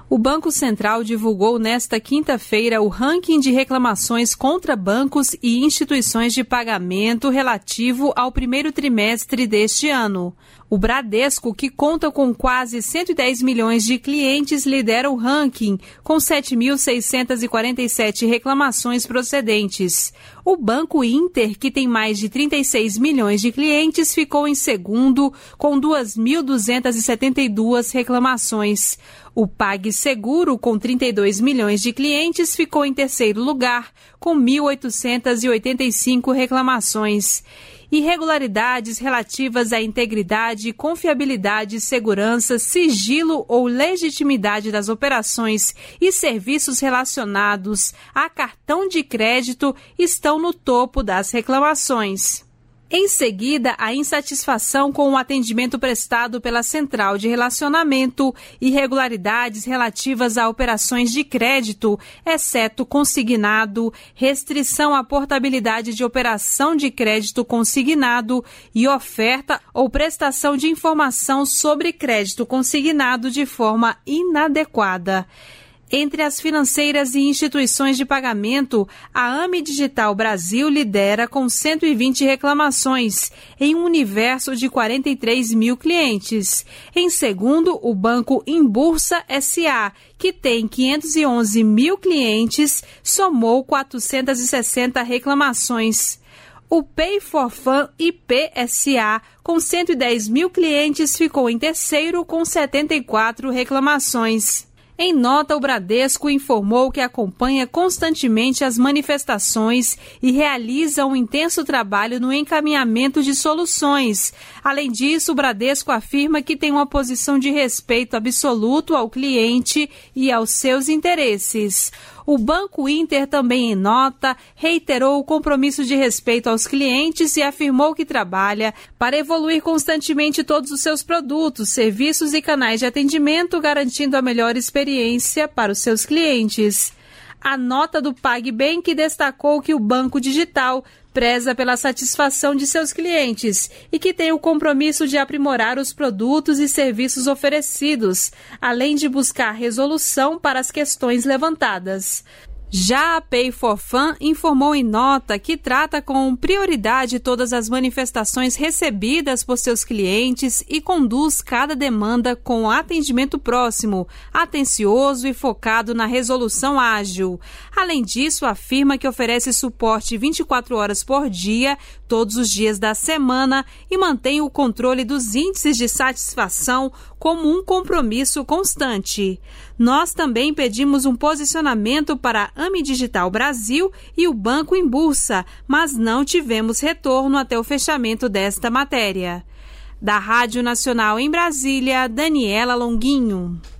O Banco Central divulgou nesta quinta-feira o ranking de reclamações contra bancos e instituições de pagamento relativo ao primeiro trimestre deste ano. O Bradesco, que conta com quase 110 milhões de clientes, lidera o ranking, com 7.647 reclamações procedentes. O Banco Inter, que tem mais de 36 milhões de clientes, ficou em segundo, com 2.272 reclamações. O PagSeguro, com 32 milhões de clientes, ficou em terceiro lugar, com 1.885 reclamações. Irregularidades relativas à integridade, confiabilidade, segurança, sigilo ou legitimidade das operações e serviços relacionados a cartão de crédito estão no topo das reclamações. Em seguida, a insatisfação com o atendimento prestado pela Central de Relacionamento, irregularidades relativas a operações de crédito, exceto consignado, restrição à portabilidade de operação de crédito consignado e oferta ou prestação de informação sobre crédito consignado de forma inadequada. Entre as financeiras e instituições de pagamento, a AME Digital Brasil lidera com 120 reclamações, em um universo de 43 mil clientes. Em segundo, o Banco Inbursa S.A., que tem 511 mil clientes, somou 460 reclamações. O Pay for Fun IP S.A., com 110 mil clientes, ficou em terceiro com 74 reclamações. Em nota, o Bradesco informou que acompanha constantemente as manifestações e realiza um intenso trabalho no encaminhamento de soluções. Além disso, o Bradesco afirma que tem uma posição de respeito absoluto ao cliente e aos seus interesses. O Banco Inter, também em nota, reiterou o compromisso de respeito aos clientes e afirmou que trabalha para evoluir constantemente todos os seus produtos, serviços e canais de atendimento, garantindo a melhor experiência para os seus clientes. A nota do PagBank destacou que o Banco Digital preza pela satisfação de seus clientes e que tem o compromisso de aprimorar os produtos e serviços oferecidos, além de buscar resolução para as questões levantadas. Já a Pay for Fun informou em nota que trata com prioridade todas as manifestações recebidas por seus clientes e conduz cada demanda com atendimento próximo, atencioso e focado na resolução ágil. Além disso, afirma que oferece suporte 24 horas por dia, todos os dias da semana, e mantém o controle dos índices de satisfação como um compromisso constante. Nós também pedimos um posicionamento para a AME Digital Brasil e o Banco Inbursa, mas não tivemos retorno até o fechamento desta matéria. Da Rádio Nacional em Brasília, Daniela Longuinho.